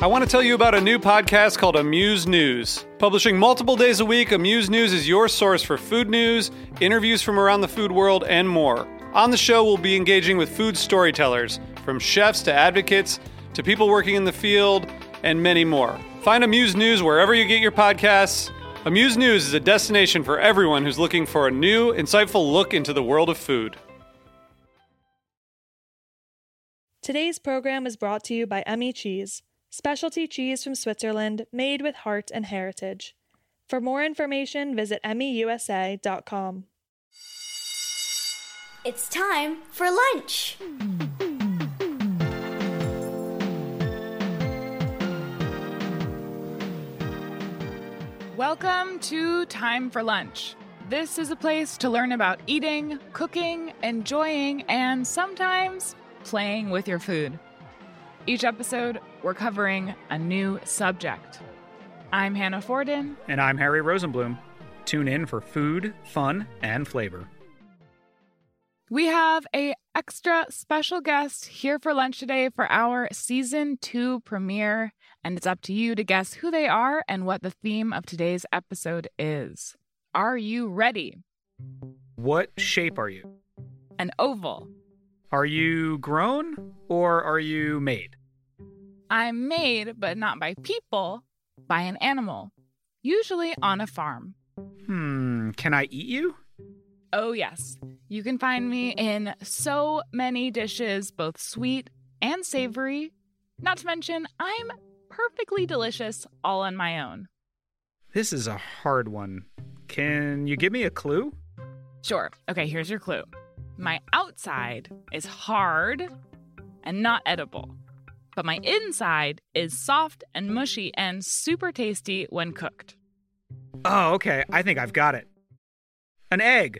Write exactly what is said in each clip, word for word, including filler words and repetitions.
I want to tell you about a new podcast called Amuse News. Publishing multiple days a week, Amuse News is your source for food news, interviews from around the food world, and more. On the show, we'll be engaging with food storytellers, from chefs to advocates to people working in the field, and many more. Find Amuse News wherever you get your podcasts. Amuse News is a destination for everyone who's looking for a new, insightful look into the world of food. Today's program is brought to you by Emmy Cheese, specialty cheese from Switzerland made with heart and heritage. For more information, visit emmy u s a dot com. It's time for lunch. Welcome to Time for Lunch. This is a place to learn about eating, cooking, enjoying, and sometimes playing with your food. Each episode, we're covering a new subject. I'm Hannah Forden. And I'm Harry Rosenblum. Tune in for food, fun, and flavor. We have a extra special guest here for lunch today for our season two premiere, and it's up to you to guess who they are and what the theme of today's episode is. Are you ready? What shape are you? An oval. Are you grown or are you made? I'm made, but not by people, by an animal, usually on a farm. Hmm, can I eat you? Oh yes, you can find me in so many dishes, both sweet and savory. Not to mention, I'm perfectly delicious all on my own. This is a hard one. Can you give me a clue? Sure. Okay, here's your clue. My outside is hard and not edible, but my inside is soft and mushy and super tasty when cooked. Oh, okay. I think I've got it. An egg.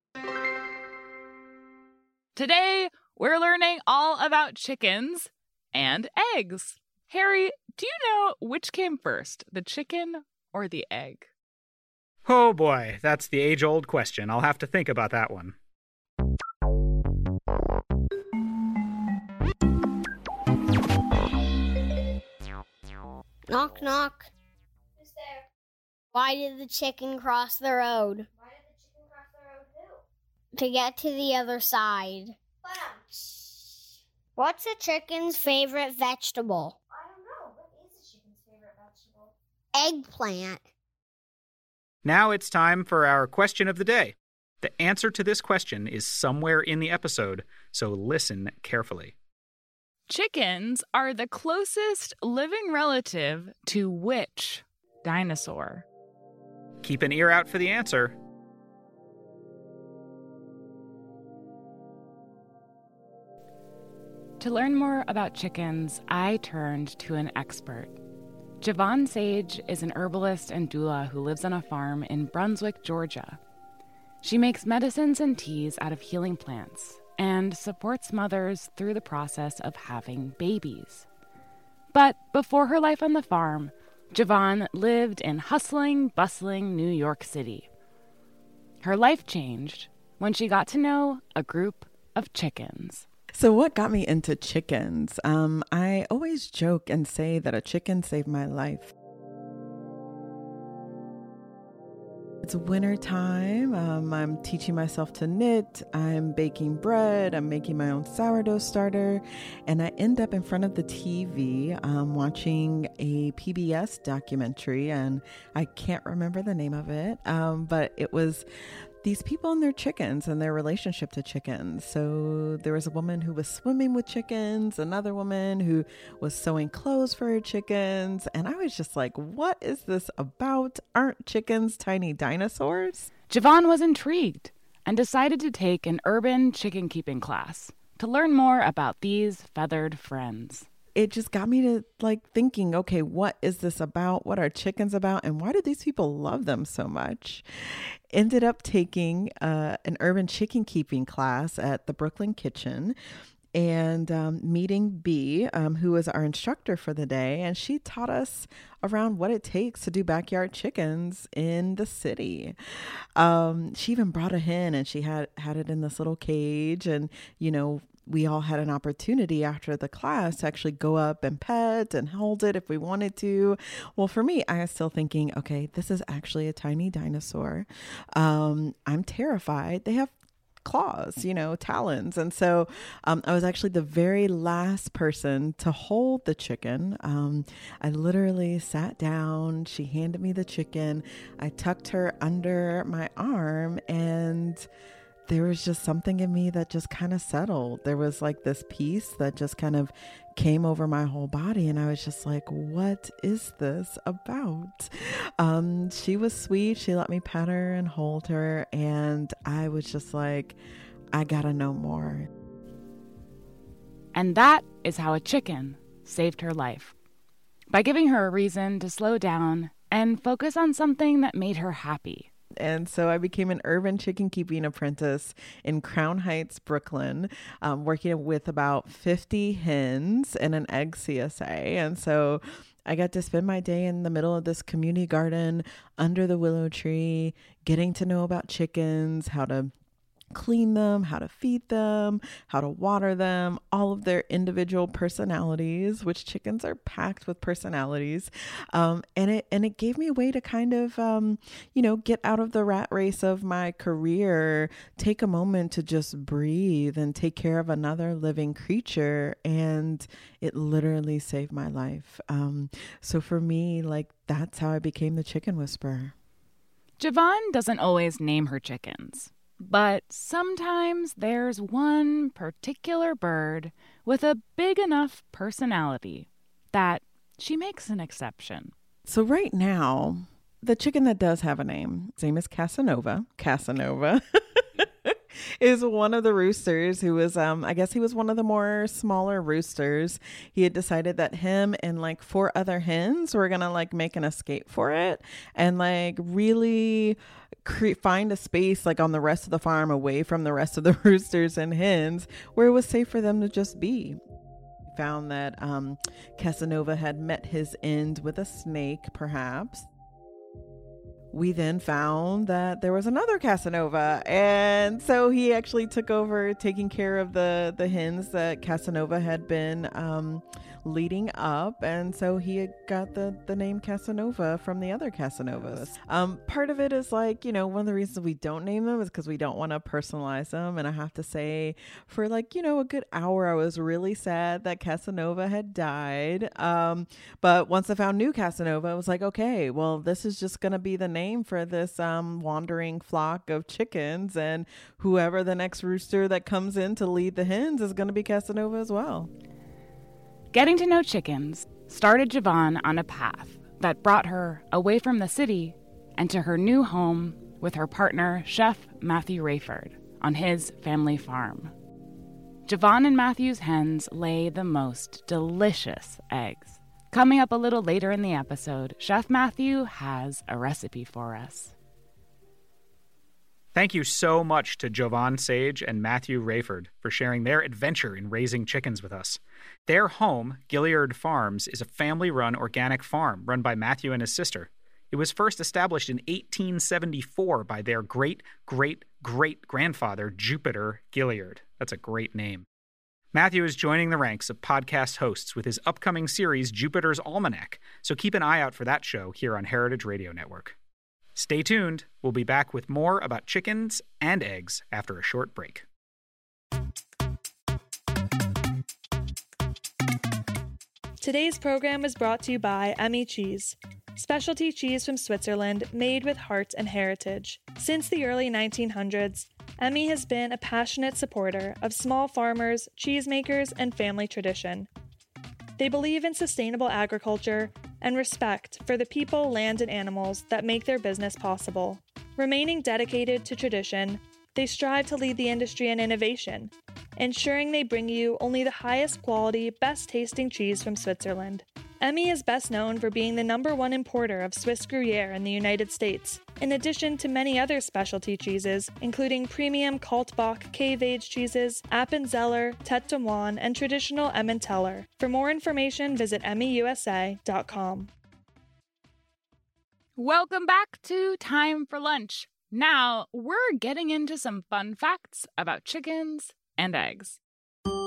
Today, we're learning all about chickens and eggs. Harry, do you know which came first, the chicken or the egg? Oh boy, that's the age-old question. I'll have to think about that one. Knock, knock. Who's there? Why did the chicken cross the road? Why did the chicken cross the road who? To get to the other side. Bounce. What's a chicken's favorite vegetable? I don't know. What is a chicken's favorite vegetable? Eggplant. Now it's time for our question of the day. The answer to this question is somewhere in the episode, so listen carefully. Chickens are the closest living relative to which dinosaur? Keep an ear out for the answer. To learn more about chickens, I turned to an expert. Javon Sage is an herbalist and doula who lives on a farm in Brunswick, Georgia. She makes medicines and teas out of healing plants and supports mothers through the process of having babies. But before her life on the farm, Javon lived in hustling, bustling New York City. Her life changed when she got to know a group of chickens. So what got me into chickens? Um, I always joke and say that a chicken saved my life. It's winter time. Um, I'm teaching myself to knit. I'm baking bread. I'm making my own sourdough starter. And I end up in front of the T V um, watching a P B S documentary. And I can't remember the name of it. Um, but it was these people and their chickens and their relationship to chickens. So there was a woman who was swimming with chickens, another woman who was sewing clothes for her chickens. And I was just like, what is this about? Aren't chickens tiny dinosaurs? Javon was intrigued and decided to take an urban chicken keeping class to learn more about these feathered friends. It just got me to like thinking, okay, what is this about? What are chickens about? And why do these people love them so much? Ended up taking uh, an urban chicken keeping class at the Brooklyn Kitchen and um, meeting Bee, um, who was our instructor for the day. And she taught us around what it takes to do backyard chickens in the city. Um, she even brought a hen and she had, had it in this little cage and, you know, we all had an opportunity after the class to actually go up and pet and hold it if we wanted to. Well, for me, I was still thinking, okay, this is actually a tiny dinosaur. Um, I'm terrified. They have claws, you know, talons. And so um, I was actually the very last person to hold the chicken. Um, I literally sat down. She handed me the chicken. I tucked her under my arm, and there was just something in me that just kind of settled. There was like this peace that just kind of came over my whole body. And I was just like, what is this about? Um, she was sweet. She let me pet her and hold her. And I was just like, I gotta know more. And that is how a chicken saved her life. By giving her a reason to slow down and focus on something that made her happy. And so I became an urban chicken keeping apprentice in Crown Heights, Brooklyn, um, working with about fifty hens and an egg C S A. And so I got to spend my day in the middle of this community garden under the willow tree, getting to know about chickens, how to clean them, how to feed them, how to water them, all of their individual personalities, which chickens are packed with personalities. Um, and it, and it gave me a way to kind of, um, you know, get out of the rat race of my career, take a moment to just breathe and take care of another living creature. And it literally saved my life. Um, so for me, like, that's how I became the chicken whisperer. Javon doesn't always name her chickens. But sometimes there's one particular bird with a big enough personality that she makes an exception. So right now, the chicken that does have a name, his name is Casanova. Casanova is one of the roosters who was, um, I guess he was one of the more smaller roosters. He had decided that him and like four other hens were going to like make an escape for it and like really cre- find a space like on the rest of the farm away from the rest of the roosters and hens where it was safe for them to just be. Found that um, Casanova had met his end with a snake, perhaps. We then found that there was another Casanova. And so he actually took over taking care of the, the hens that Casanova had been um, leading up. And so he had got the, the name Casanova from the other Casanovas. Um, part of it is like, you know, one of the reasons we don't name them is because we don't want to personalize them. And I have to say, for like, you know, a good hour, I was really sad that Casanova had died. Um, but once I found new Casanova, I was like, okay, well, this is just going to be the name for this um, wandering flock of chickens, and whoever the next rooster that comes in to lead the hens is going to be Casanova as well. Getting to know chickens started Javon on a path that brought her away from the city and to her new home with her partner, Chef Matthew Rayford, on his family farm. Javon and Matthew's hens lay the most delicious eggs. Coming up a little later in the episode, Chef Matthew has a recipe for us. Thank you so much to Javon Sage and Matthew Rayford for sharing their adventure in raising chickens with us. Their home, Gilliard Farms, is a family-run organic farm run by Matthew and his sister. It was first established in eighteen seventy-four by their great-great-great-grandfather, Jupiter Gilliard. That's a great name. Matthew is joining the ranks of podcast hosts with his upcoming series, Jupiter's Almanac, so keep an eye out for that show here on Heritage Radio Network. Stay tuned. We'll be back with more about chickens and eggs after a short break. Today's program is brought to you by Emmy Cheese, specialty cheese from Switzerland made with heart and heritage. Since the early nineteen hundreds, Emmy has been a passionate supporter of small farmers, cheesemakers, and family tradition. They believe in sustainable agriculture and respect for the people, land, and animals that make their business possible. Remaining dedicated to tradition, they strive to lead the industry in innovation, ensuring they bring you only the highest quality, best-tasting cheese from Switzerland. Emmy is best known for being the number one importer of Swiss Gruyere in the United States, in addition to many other specialty cheeses, including premium Kaltbach cave-aged cheeses, Appenzeller, Tete de Moine, and traditional Emmentaler. For more information, visit emmy u s a dot com. Welcome back to Time for Lunch. Now, we're getting into some fun facts about chickens and eggs.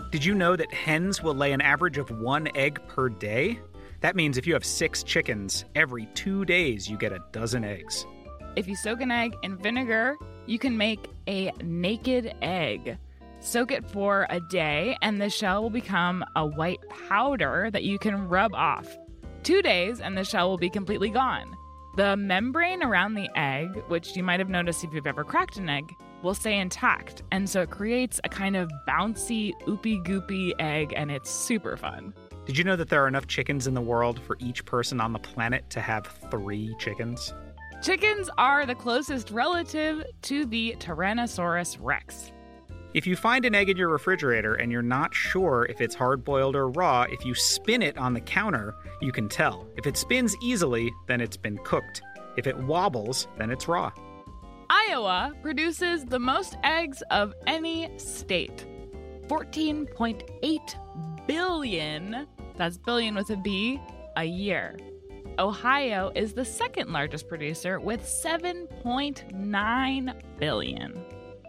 Did you know that hens will lay an average of one egg per day? That means if you have six chickens, every two days you get a dozen eggs. If you soak an egg in vinegar, you can make a naked egg. Soak it for a day, and the shell will become a white powder that you can rub off. Two days, and the shell will be completely gone. The membrane around the egg, which you might have noticed if you've ever cracked an egg, will stay intact, and so it creates a kind of bouncy, oopy-goopy egg, and it's super fun. Did you know that there are enough chickens in the world for each person on the planet to have three chickens? Chickens are the closest relative to the Tyrannosaurus rex. If you find an egg in your refrigerator and you're not sure if it's hard-boiled or raw, if you spin it on the counter, you can tell. If it spins easily, then it's been cooked. If it wobbles, then it's raw. Iowa produces the most eggs of any state. fourteen point eight billion, that's billion with a B, a year. Ohio is the second largest producer with seven point nine billion.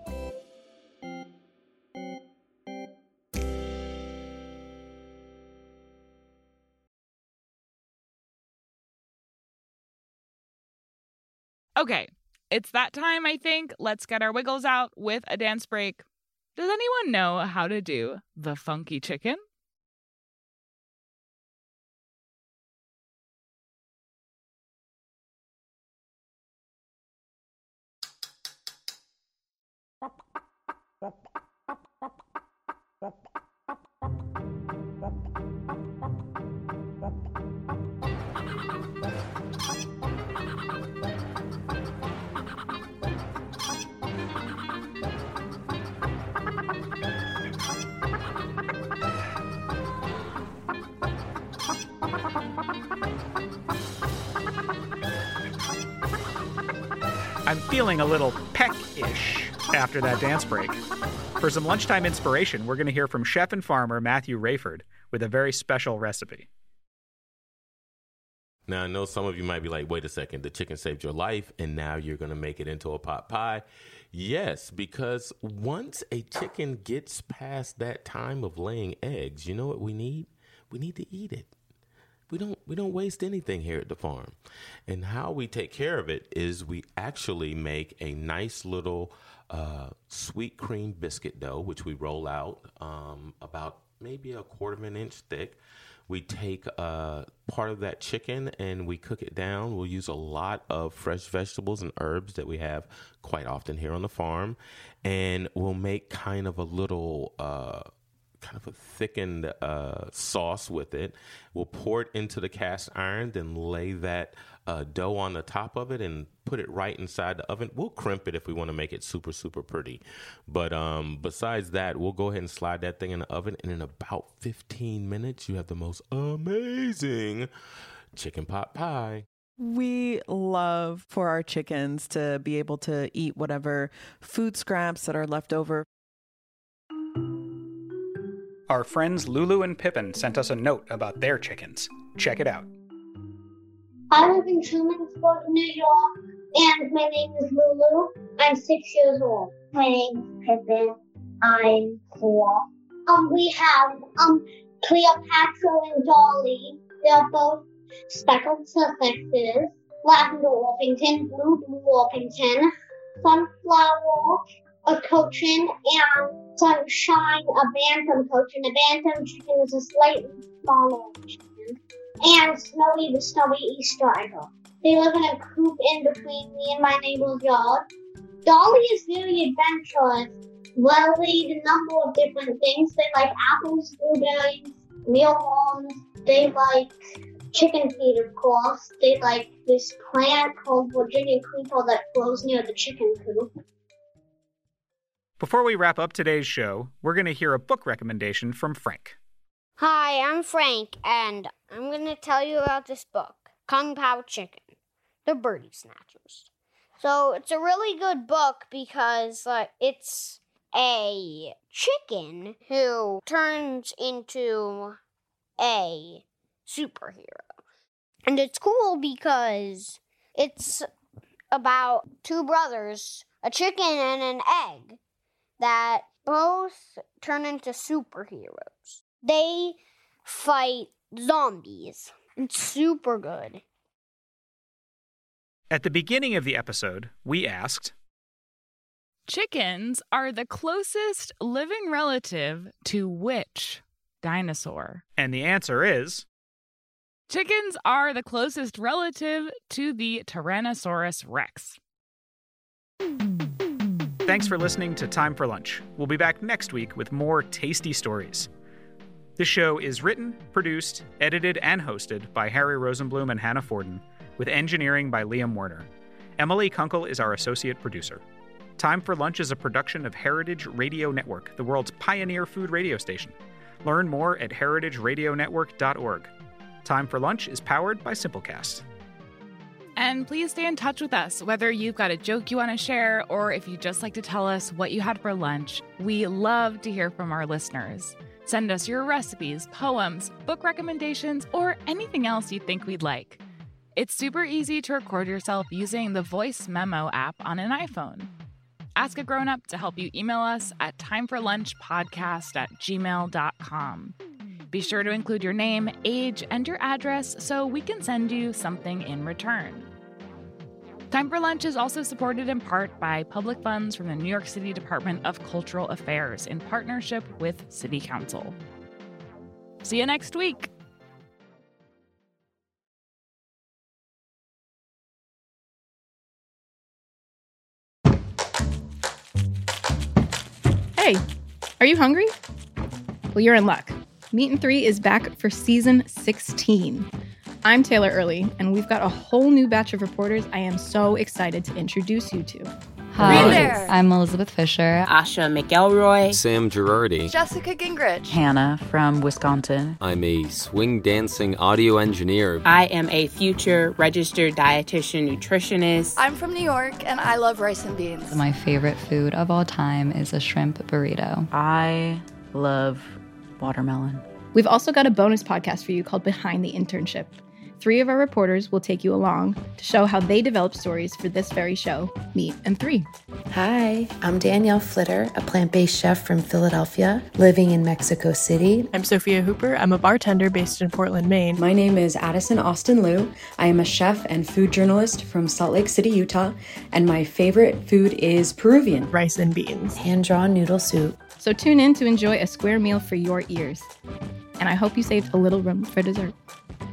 Okay, it's that time, I think. Let's get our wiggles out with a dance break. Does anyone know how to do the funky chicken? I'm feeling a little peck-ish after that dance break. For some lunchtime inspiration, we're going to hear from chef and farmer Matthew Rayford with a very special recipe. Now, I know some of you might be like, wait a second, the chicken saved your life, and now you're going to make it into a pot pie. Yes, because once a chicken gets past that time of laying eggs, you know what we need? We need to eat it. We don't we don't waste anything here at the farm. And how we take care of it is we actually make a nice little uh, sweet cream biscuit dough, which we roll out um, about maybe a quarter of an inch thick. We take uh, part of that chicken and we cook it down. We'll use a lot of fresh vegetables and herbs that we have quite often here on the farm. And we'll make kind of a little uh, kind of a thickened uh, sauce with it. We'll pour it into the cast iron, then lay that uh, dough on the top of it and put it right inside the oven. We'll crimp it if we want to make it super, super pretty. But um, besides that, we'll go ahead and slide that thing in the oven. And in about fifteen minutes, you have the most amazing chicken pot pie. We love for our chickens to be able to eat whatever food scraps that are left over. Our friends Lulu and Pippin sent us a note about their chickens. Check it out. I live in Trumansburg, New York, and my name is Lulu. I'm six years old. My name is Pippin. I'm four. Um, we have um Cleopatra and Dolly. They're both speckled suffixes. Lavender Orpington, Blue Blue Orpington, Sunflower, a cochin, and Sunshine, a bantam cochin. A bantam chicken is a slightly smaller chicken. And Snowy, the snowy Easter egg. They live in a coop in between me and my neighbor's yard. Dolly is very adventurous. Well-weighed a number of different things. They like apples, blueberries, mealworms. They like chicken feed, of course. They like this plant called Virginia creeper that grows near the chicken coop. Before we wrap up today's show, we're going to hear a book recommendation from Frank. Hi, I'm Frank, and I'm going to tell you about this book, Kung Pao Chicken, The Birdie Snatchers. So it's a really good book because uh, it's a chicken who turns into a superhero. And it's cool because it's about two brothers, a chicken and an egg, that both turn into superheroes. They fight zombies. It's super good. At the beginning of the episode, we asked, chickens are the closest living relative to which dinosaur? And the answer is, chickens are the closest relative to the Tyrannosaurus Rex. Thanks for listening to Time for Lunch. We'll be back next week with more tasty stories. This show is written, produced, edited, and hosted by Harry Rosenblum and Hannah Forden, with engineering by Liam Werner. Emily Kunkel is our associate producer. Time for Lunch is a production of Heritage Radio Network, the world's pioneer food radio station. Learn more at heritage radio network dot org. Time for Lunch is powered by Simplecast. And please stay in touch with us, whether you've got a joke you want to share or if you'd just like to tell us what you had for lunch. We love to hear from our listeners. Send us your recipes, poems, book recommendations, or anything else you think we'd like. It's super easy to record yourself using the Voice Memo app on an iPhone. Ask a grown-up to help you email us at timeforlunchpodcast at gmail dot com. Be sure to include your name, age, and your address so we can send you something in return. Time for Lunch is also supported in part by public funds from the New York City Department of Cultural Affairs in partnership with City Council. See you next week. Hey, are you hungry? Well, you're in luck. Meat and Three is back for season sixteen. I'm Taylor Early, and we've got a whole new batch of reporters I am so excited to introduce you to. Hi, I'm Elizabeth Fisher. Asha McElroy. Sam Girardi. Jessica Gingrich. Hannah from Wisconsin. I'm a swing dancing audio engineer. I am a future registered dietitian nutritionist. I'm from New York, and I love rice and beans. My favorite food of all time is a shrimp burrito. I love watermelon. We've also got a bonus podcast for you called Behind the Internship. Three of our reporters will take you along to show how they develop stories for this very show, Meat and Three. Hi, I'm Danielle Flitter, a plant-based chef from Philadelphia, living in Mexico City. I'm Sophia Hooper. I'm a bartender based in Portland, Maine. My name is Addison Austin Liu. I am a chef and food journalist from Salt Lake City, Utah, and my favorite food is Peruvian. Rice and beans. Hand-drawn noodle soup. So tune in to enjoy a square meal for your ears. And I hope you saved a little room for dessert.